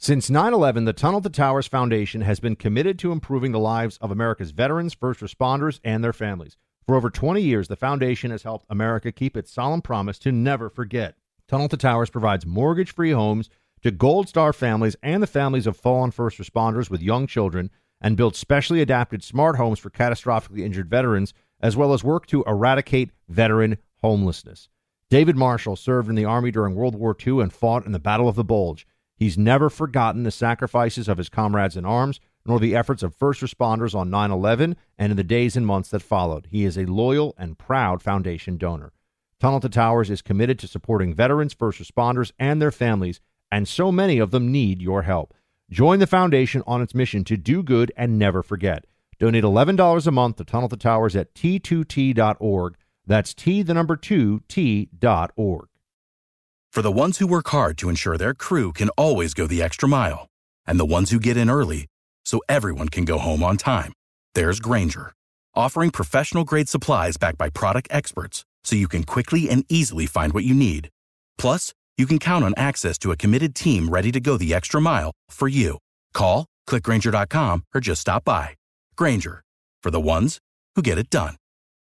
Since 9/11, the Tunnel to Towers Foundation has been committed to improving the lives of America's veterans, first responders, and their families. For over 20 years, the foundation has helped America keep its solemn promise to never forget. Tunnel to Towers provides mortgage-free homes to Gold Star families and the families of fallen first responders with young children, and builds specially adapted smart homes for catastrophically injured veterans, as well as work to eradicate veteran homelessness. David Marshall served in the Army during World War II and fought in the Battle of the Bulge. He's never forgotten the sacrifices of his comrades in arms, nor the efforts of first responders on 9/11 and in the days and months that followed. He is a loyal and proud foundation donor. Tunnel to Towers is committed to supporting veterans, first responders, and their families, and so many of them need your help. Join the foundation on its mission to do good and never forget. Donate $11 a month to Tunnel to Towers at T2T.org. That's T2T.org. For the ones who work hard to ensure their crew can always go the extra mile, and the ones who get in early so everyone can go home on time, there's Grainger, offering professional-grade supplies backed by product experts so you can quickly and easily find what you need. Plus, you can count on access to a committed team ready to go the extra mile for you. Call, click Grainger.com, or just stop by. Grainger, for the ones who get it done.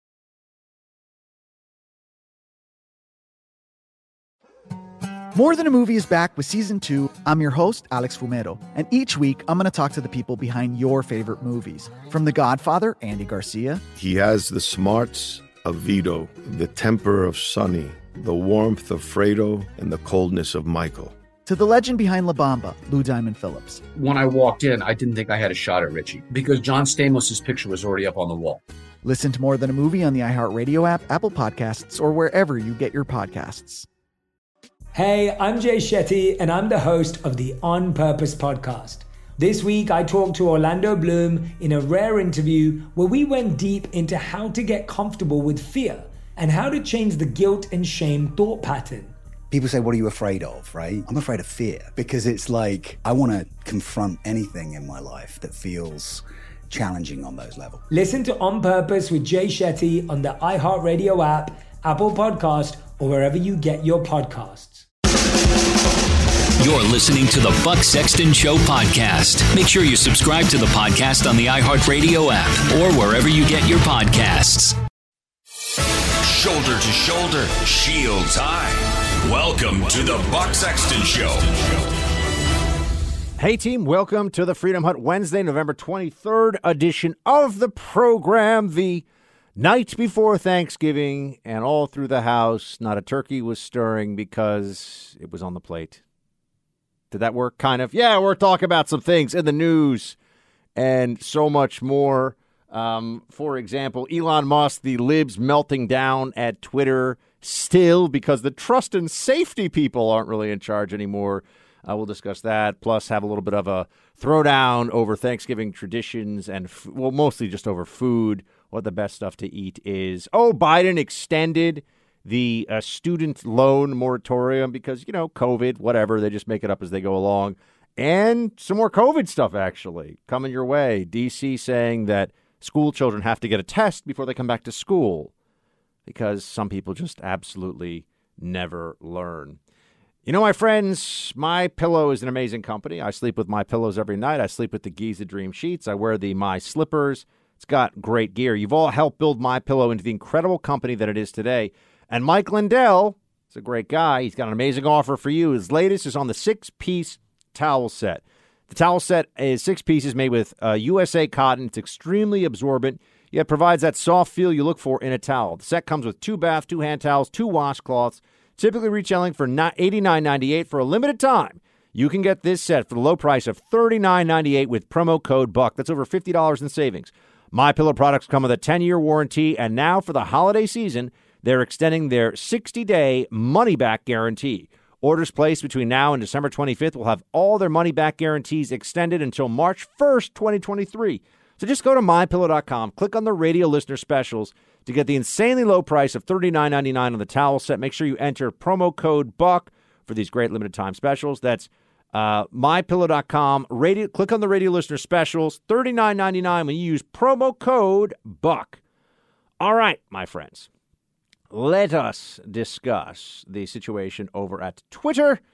More Than a Movie is back with Season 2. I'm your host, Alex Fumero, and each week I'm going to talk to the people behind your favorite movies. From The Godfather, Andy Garcia. He has the smarts of Vito, the temper of Sonny, the warmth of Fredo, and the coldness of Michael. To the legend behind La Bamba, Lou Diamond Phillips. When I walked in, I didn't think I had a shot at Richie because John Stamos' picture was already up on the wall. Listen to More Than a Movie on the iHeartRadio app, Apple Podcasts, or wherever you get your podcasts. Hey, I'm Jay Shetty, and I'm the host of the On Purpose podcast. This week, I talked to Orlando Bloom in a rare interview where we went deep into how to get comfortable with fear and how to change the guilt and shame thought pattern. People say, what are you afraid of, right? I'm afraid of fear because it's like I want to confront anything in my life that feels challenging on those levels. Listen to On Purpose with Jay Shetty on the iHeartRadio app, Apple Podcast, or wherever you get your podcasts. You're listening to the Buck Sexton Show podcast. Make sure you subscribe to the podcast on the iHeartRadio app or wherever you get your podcasts. Shoulder to shoulder, shields high. Welcome to the Buck Sexton Show. Hey team, welcome to the Freedom Hut Wednesday, November 23rd edition of the program. The night before Thanksgiving, and all through the house, not a turkey was stirring because it was on the plate. Did that work? Kind of. Yeah, we're talking about some things in the news and so much more. For example, Elon Musk, the libs melting down at Twitter still because the trust and safety people aren't really in charge anymore. We'll discuss that, plus have a little bit of a throwdown over Thanksgiving traditions and, mostly just over food, what the best stuff to eat is. Oh, Biden extended the student loan moratorium because, COVID, whatever. They just make it up as they go along. And some more COVID stuff, actually, coming your way. D.C. saying that school children have to get a test before they come back to school because some people just absolutely never learn. My friends, MyPillow is an amazing company. I sleep with MyPillows every night. I sleep with the Giza Dream sheets. I wear the My Slippers. It's got great gear. You've all helped build MyPillow into the incredible company that it is today. And Mike Lindell is a great guy. He's got an amazing offer for you. His latest is on the 6-piece towel set. The towel set is 6 pieces made with USA cotton. It's extremely absorbent, yet provides that soft feel you look for in a towel. The set comes with 2 bath, 2 hand towels, 2 washcloths, typically retailing for $89.98 for a limited time. You can get this set for the low price of $39.98 with promo code BUCK. That's over $50 in savings. MyPillow products come with a 10-year warranty, and now for the holiday season, they're extending their 60-day money-back guarantee. Orders placed between now and December 25th will have all their money-back guarantees extended until March 1st, 2023. So just go to MyPillow.com, click on the radio listener specials to get the insanely low price of $39.99 on the towel set. Make sure you enter promo code BUCK for these great limited-time specials. That's MyPillow.com. Click on the radio listener specials, $39.99 when you use promo code BUCK. All right, my friends. Let us discuss the situation over at Twitter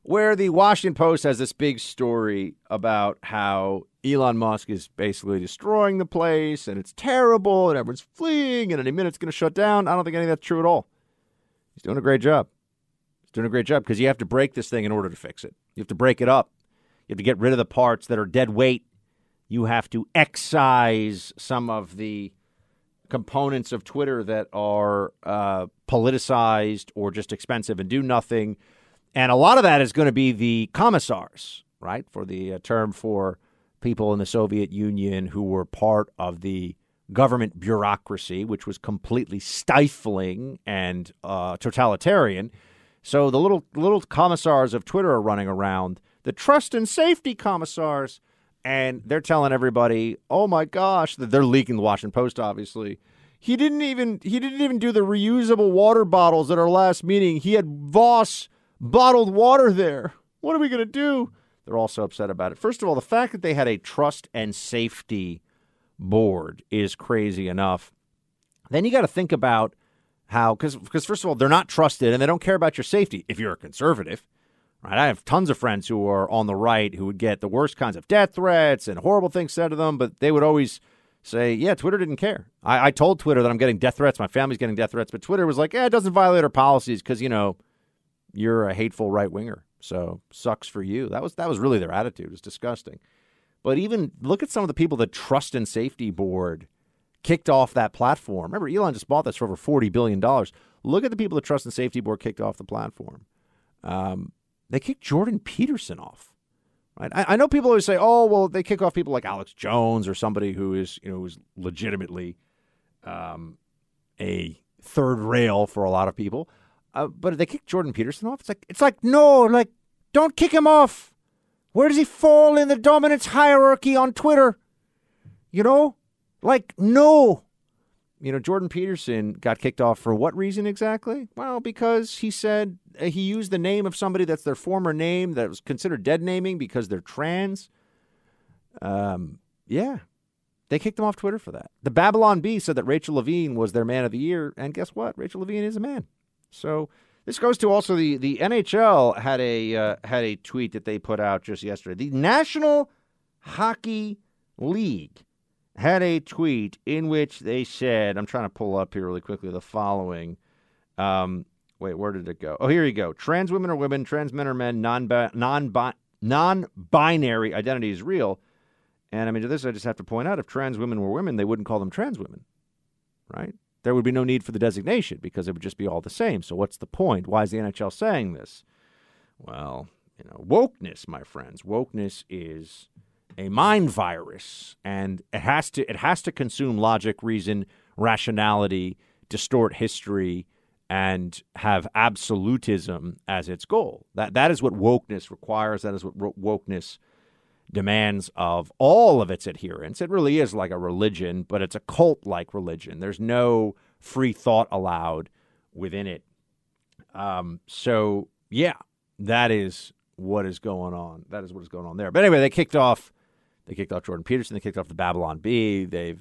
where the Washington Post has this big story about how Elon Musk is basically destroying the place and it's terrible and everyone's fleeing and in a minute it's going to shut down. I don't think any of that's true at all. He's doing a great job. He's doing a great job because you have to break this thing in order to fix it. You have to break it up. You have to get rid of the parts that are dead weight. You have to excise some of the components of Twitter that are politicized or just expensive and do nothing. And a lot of that is going to be the commissars, right, for the term for people in the Soviet Union who were part of the government bureaucracy, which was completely stifling and totalitarian. So the little commissars of Twitter are running around, the trust and safety commissars, and they're telling everybody, oh, my gosh, that they're leaking the Washington Post, obviously. He didn't even do the reusable water bottles at our last meeting. He had Voss bottled water there. What are we going to do? They're all so upset about it. First of all, the fact that they had a trust and safety board is crazy enough. Then you got to think about how, because first of all, they're not trusted and they don't care about your safety if you're a conservative. Right? I have tons of friends who are on the right who would get the worst kinds of death threats and horrible things said to them, but they would always say, yeah, Twitter didn't care. I told Twitter that I'm getting death threats, my family's getting death threats, but Twitter was like, yeah, it doesn't violate our policies because, you're a hateful right-winger, so sucks for you. That was really their attitude. It's disgusting. But even look at some of the people the Trust and Safety Board kicked off that platform. Remember, Elon just bought this for over $40 billion. Look at the people the Trust and Safety Board kicked off the platform. They kicked Jordan Peterson off. Right? I know people always say, oh, well, they kick off people like Alex Jones or somebody who is, who's legitimately a third rail for a lot of people. But they kick Jordan Peterson off. It's like, no, don't kick him off. Where does he fall in the dominance hierarchy on Twitter? No. Jordan Peterson got kicked off for what reason exactly? Well, because he said he used the name of somebody that's their former name that was considered dead naming because they're trans. Yeah. They kicked him off Twitter for that. The Babylon Bee said that Rachel Levine was their man of the year. And guess what? Rachel Levine is a man. So this goes to also the NHL had a tweet that they put out just yesterday. The National Hockey League had a tweet in which they said, I'm trying to pull up here really quickly, the following. Wait, where did it go? Oh, here you go. Trans women are women, trans men are men, non-binary identity is real. And to this I just have to point out, if trans women were women, they wouldn't call them trans women, right? There would be no need for the designation because it would just be all the same. So what's the point? Why is the NHL saying this? Well, wokeness, my friends. Wokeness is a mind virus, and it has to consume logic, reason, rationality, distort history, and have absolutism as its goal. That is what wokeness requires. That is what wokeness demands of all of its adherents. It really is like a religion, but it's a cult-like religion. There's no free thought allowed within it. So, yeah, that is what is going on. That is what is going on there. But anyway, they kicked off Jordan Peterson. They kicked off the Babylon Bee. They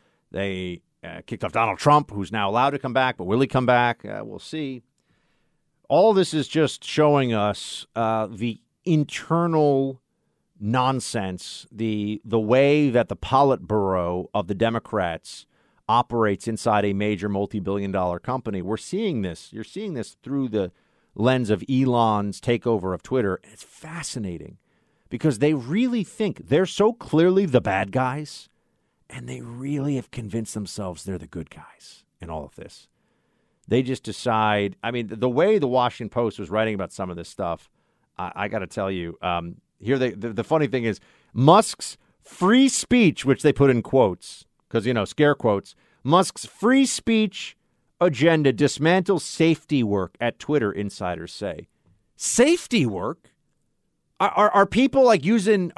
kicked off Donald Trump, who's now allowed to come back, but will he come back? We'll see. All this is just showing us the internal nonsense, the way that the Politburo of the Democrats operates inside a major multi-billion-dollar company. We're seeing this. You're seeing this through the lens of Elon's takeover of Twitter. It's fascinating because they really think they're so clearly the bad guys, and they really have convinced themselves they're the good guys in all of this. They just decide. The way the Washington Post was writing about some of this stuff, I got to tell you, here the funny thing is Musk's free speech, which they put in quotes, because, scare quotes, Musk's free speech agenda dismantles safety work at Twitter, insiders say. Safety work? Are people are they using,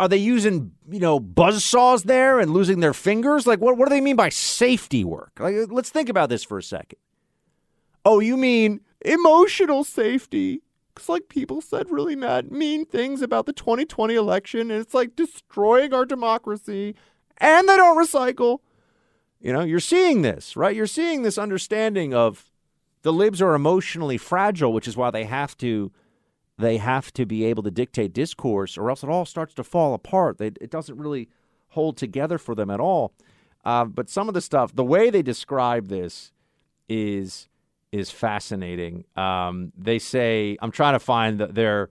buzzsaws there and losing their fingers? What do they mean by safety work? Let's think about this for a second. Oh, you mean emotional safety? Because, people said really mean things about the 2020 election, and it's destroying our democracy, and they don't recycle. You're seeing this, right? You're seeing this understanding of the libs are emotionally fragile, which is why they have to they have to be able to dictate discourse, or else it all starts to fall apart. It doesn't really hold together for them at all. But some of the stuff, the way they describe this is fascinating. They say, I'm trying to find the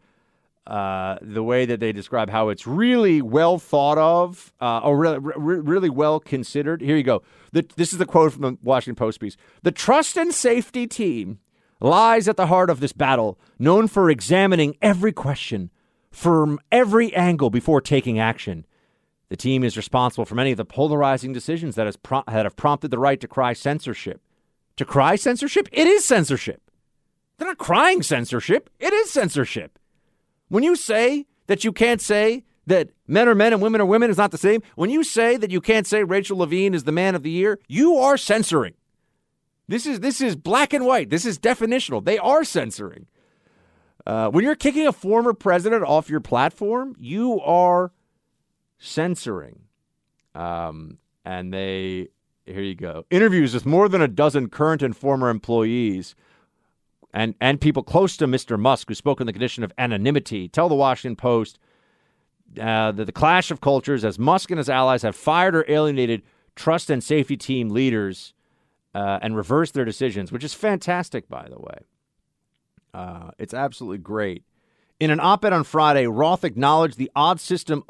way that they describe how it's really well thought of, or really well considered. Here you go. This is the quote from the Washington Post piece. The trust and safety team lies at the heart of this battle, known for examining every question from every angle before taking action. The team is responsible for many of the polarizing decisions that have prompted the right to cry censorship. To cry censorship? It is censorship. They're not crying censorship. It is censorship. When you say that you can't say that men are men and women are women is not the same, when you say that you can't say Rachel Levine is the man of the year, you are censoring. This is black and white. This is definitional. They are censoring. When you're kicking a former president off your platform, you are censoring. And here you go. Interviews with more than a dozen current and former employees and people close to Mr. Musk who spoke on the condition of anonymity tell the Washington Post that the clash of cultures as Musk and his allies have fired or alienated trust and safety team leaders and reversed their decisions, which is fantastic, by the way. It's absolutely great. In an op-ed on Friday, Roth acknowledged the old system,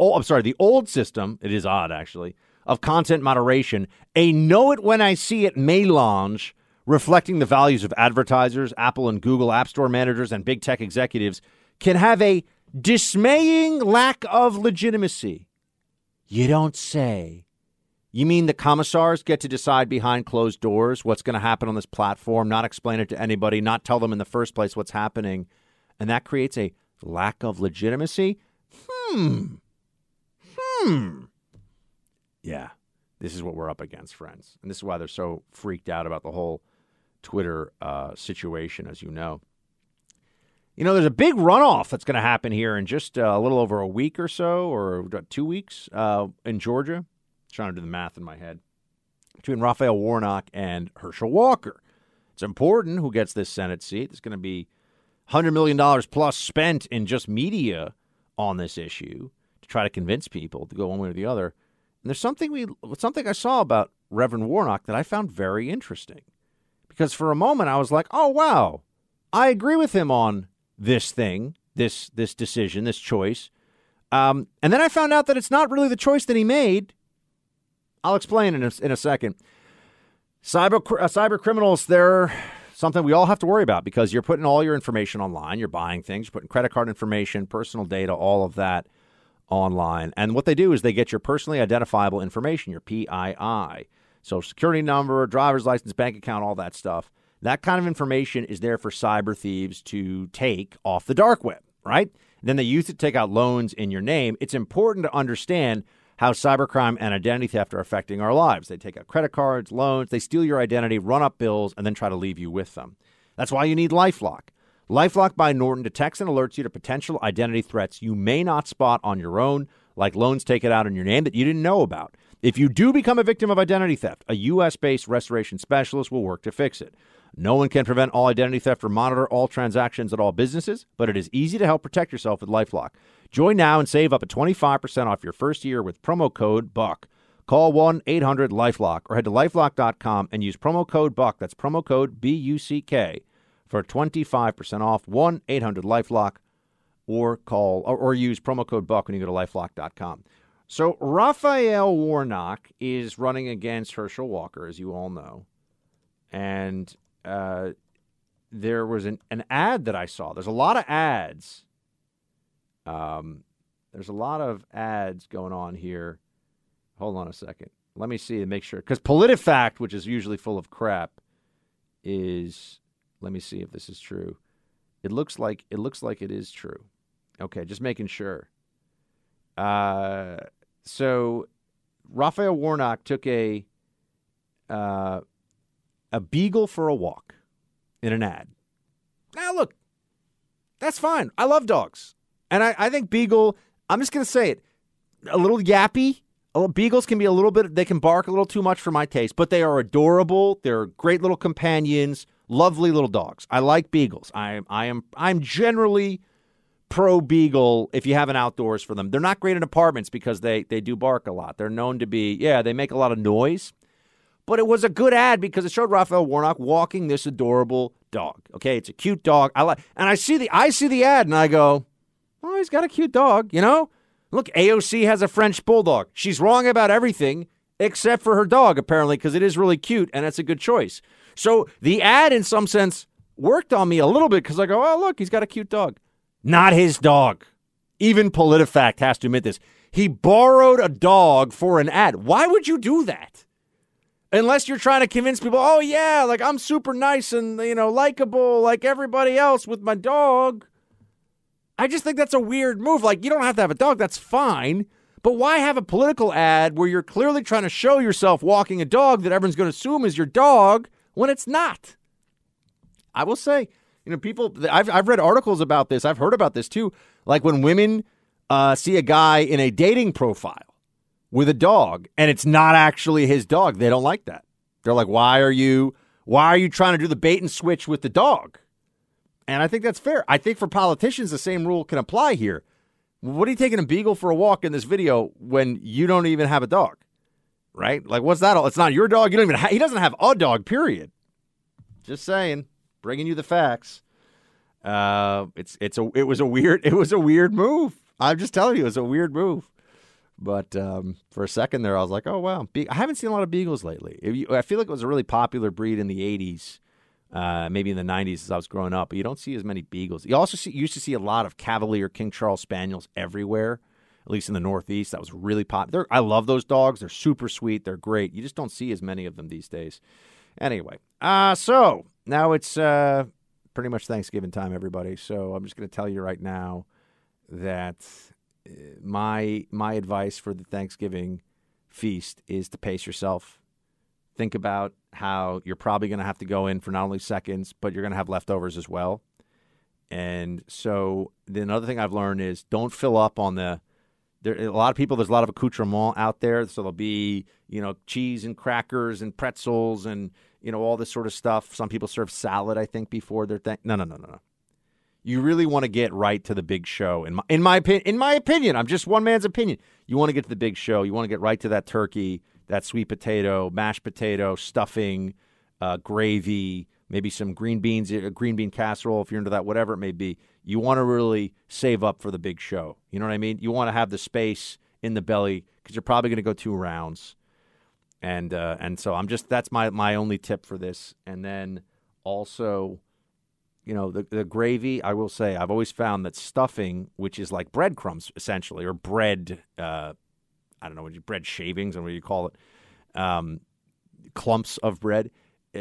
it is odd actually, of content moderation, a know-it-when-I-see-it melange reflecting the values of advertisers, Apple and Google App Store managers, and big tech executives, can have a dismaying lack of legitimacy. You don't say. You mean the commissars get to decide behind closed doors what's going to happen on this platform, not explain it to anybody, not tell them in the first place what's happening, and that creates a lack of legitimacy? Yeah, this is what we're up against, friends. And this is why they're so freaked out about the whole Twitter situation, as you know. You know, there's a big runoff that's going to happen here in just a little over a week or so, or 2 weeks in Georgia. I'm trying to do the math in my head. Between Raphael Warnock and Herschel Walker. It's important who gets this Senate seat. There's going to be $100 million plus spent in just media on this issue to try to convince people to go one way or the other. And there's something I saw about Reverend Warnock that I found very interesting. Because for a moment I was like, oh, wow, I agree with him on this thing, this decision, this choice. And then I found out that it's not really the choice that he made. I'll explain in a second. Cyber criminals, they're something we all have to worry about because you're putting all your information online. You're buying things, you're putting credit card information, personal data, all of that online. And what they do is they get your personally identifiable information, your PII. Social security number, driver's license, bank account, all that stuff. That kind of information is there for cyber thieves to take off the dark web, right? And then they use it to take out loans in your name. It's important to understand how cybercrime and identity theft are affecting our lives. They take out credit cards, loans, they steal your identity, run up bills, and then try to leave you with them. That's why you need LifeLock. LifeLock by Norton detects and alerts you to potential identity threats you may not spot on your own, like loans taken out in your name that you didn't know about. If you do become a victim of identity theft, a U.S.-based restoration specialist will work to fix it. No one can prevent all identity theft or monitor all transactions at all businesses, but it is easy to help protect yourself with LifeLock. Join now and save up to 25% off your first year with promo code BUCK. Call 1-800-LifeLock or head to LifeLock.com and use promo code BUCK. That's promo code BUCK for 25% off. 1-800-LifeLock or use promo code BUCK when you go to LifeLock.com. So Raphael Warnock is running against Herschel Walker, as you all know. And there was an ad that I saw. There's a lot of ads. There's a lot of ads going on here. Hold on a second. Let me see and make sure. Because PolitiFact, which is usually full of crap, is... Let me see if this is true. It looks like it is true. Okay, just making sure. So Raphael Warnock took a beagle for a walk in an ad. Now, look, that's fine. I love dogs. And I think beagle, I'm just going to say it, a little yappy. Beagles can be a little bit, they can bark a little too much for my taste, but they are adorable. They're great little companions, lovely little dogs. I like beagles. I'm generally pro beagle if you have an outdoors for them. They're not great in apartments because they do bark a lot. They're known to be, they make a lot of noise. But it was a good ad because it showed Raphael Warnock walking this adorable dog. Okay, it's a cute dog. And I see the ad and I go, oh, he's got a cute dog, Look, AOC has a French bulldog. She's wrong about everything except for her dog, apparently, because it is really cute and it's a good choice. So the ad, in some sense, worked on me a little bit because I go, oh, look, he's got a cute dog. Not his dog. Even PolitiFact has to admit this. He borrowed a dog for an ad. Why would you do that? Unless you're trying to convince people, oh, yeah, like I'm super nice and, likable like everybody else with my dog. I just think that's a weird move. Like, you don't have to have a dog. That's fine. But why have a political ad where you're clearly trying to show yourself walking a dog that everyone's going to assume is your dog when it's not? I will say, people, I've read articles about this. I've heard about this, too. Like when women see a guy in a dating profile with a dog, and it's not actually his dog. They don't like that. They're like, why are you trying to do the bait and switch with the dog? And I think that's fair. I think for politicians, the same rule can apply here. What are you taking a beagle for a walk in this video when you don't even have a dog? Right? Like, what's that? It's not your dog. You don't even he doesn't have a dog, period. Just saying, bringing you the facts. It was a weird move. I'm just telling you, it was a weird move. But for a second there, I was like, oh, wow. I haven't seen a lot of beagles lately. I feel like it was a really popular breed in the 80s, maybe in the 90s as I was growing up. But you don't see as many beagles. You also used to see a lot of Cavalier King Charles Spaniels everywhere, at least in the Northeast. That was really popular. I love those dogs. They're super sweet. They're great. You just don't see as many of them these days. Anyway, so now it's pretty much Thanksgiving time, everybody. So I'm just going to tell you right now that my advice for the Thanksgiving feast is to pace yourself. Think about how you're probably going to have to go in for not only seconds, but you're going to have leftovers as well. And so the another thing I've learned is don't fill up on there's a lot of people, there's a lot of accoutrement out there. So there'll be, cheese and crackers and pretzels and, all this sort of stuff. Some people serve salad, I think, before their thing. No. You really want to get right to the big show. In my opinion, I'm just one man's opinion. You want to get to the big show. You want to get right to that turkey, that sweet potato, mashed potato, stuffing, gravy, maybe some green beans, a green bean casserole if you're into that, whatever it may be. You want to really save up for the big show. You know what I mean? You want to have the space in the belly because you're probably going to go 2 rounds. And so that's my only tip for this. And then also, the gravy, I will say, I've always found that stuffing, which is like breadcrumbs essentially, or bread, I don't know, bread shavings, or what you call it, clumps of bread,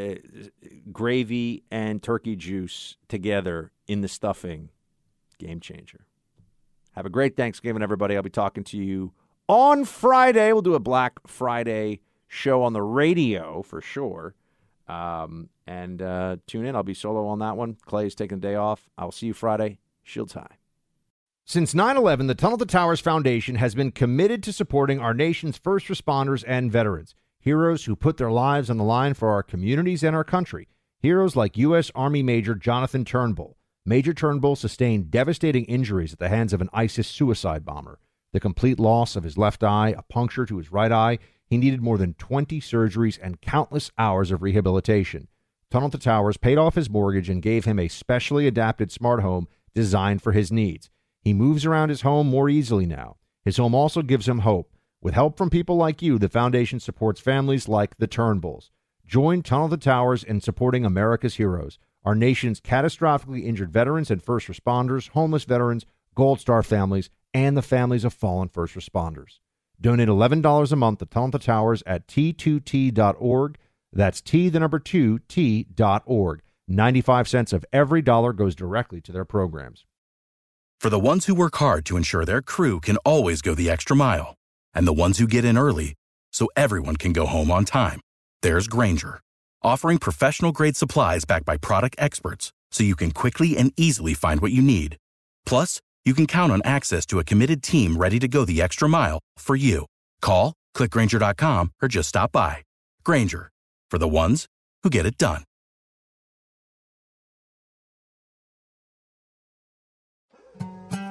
gravy and turkey juice together in the stuffing, game changer. Have a great Thanksgiving, everybody. I'll be talking to you on Friday. We'll do a Black Friday show on the radio for sure. And tune in. I'll be solo on that one. Clay's taking the day off. I'll see you Friday. Shields high. Since 9/11, the Tunnel to Towers Foundation has been committed to supporting our nation's first responders and veterans, heroes who put their lives on the line for our communities and our country. Heroes like U.S. Army Major Jonathan Turnbull. Major Turnbull sustained devastating injuries at the hands of an ISIS suicide bomber. The complete loss of his left eye, a puncture to his right eye. He needed more than 20 surgeries and countless hours of rehabilitation. Tunnel to Towers paid off his mortgage and gave him a specially adapted smart home designed for his needs. He moves around his home more easily now. His home also gives him hope. With help from people like you, the foundation supports families like the Turnbulls. Join Tunnel to Towers in supporting America's heroes, our nation's catastrophically injured veterans and first responders, homeless veterans, Gold Star families, and the families of fallen first responders. Donate $11 a month to Tunnel to Towers at T2T.org. That's T2T.org. 95 cents of every dollar goes directly to their programs. For the ones who work hard to ensure their crew can always go the extra mile, and the ones who get in early so everyone can go home on time, there's Grainger, offering professional-grade supplies backed by product experts so you can quickly and easily find what you need. Plus, you can count on access to a committed team ready to go the extra mile for you. Call, click Grainger.com, or just stop by. Grainger, for the ones who get it done.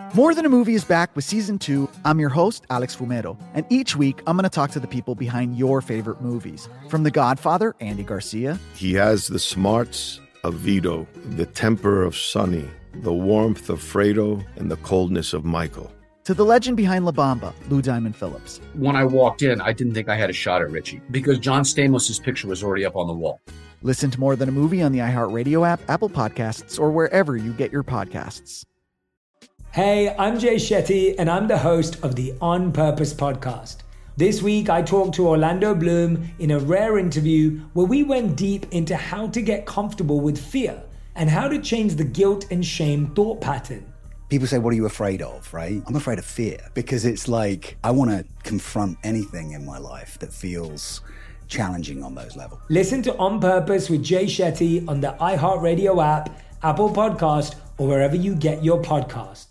More Than a Movie is back with Season 2. I'm your host, Alex Fumero, and each week I'm going to talk to the people behind your favorite movies. From The Godfather, Andy Garcia. He has the smarts of Vito, the temper of Sonny, the warmth of Fredo, and the coldness of Michael. To the legend behind La Bamba, Lou Diamond Phillips. When I walked in, I didn't think I had a shot at Richie because John Stamos' picture was already up on the wall. Listen to More Than a Movie on the iHeartRadio app, Apple Podcasts, or wherever you get your podcasts. Hey, I'm Jay Shetty, and I'm the host of the On Purpose podcast. This week, I talked to Orlando Bloom in a rare interview where we went deep into how to get comfortable with fear and how to change the guilt and shame thought pattern. People say, what are you afraid of, right? I'm afraid of fear because it's like I want to confront anything in my life that feels challenging on those levels. Listen to On Purpose with Jay Shetty on the iHeartRadio app, Apple Podcast, or wherever you get your podcasts.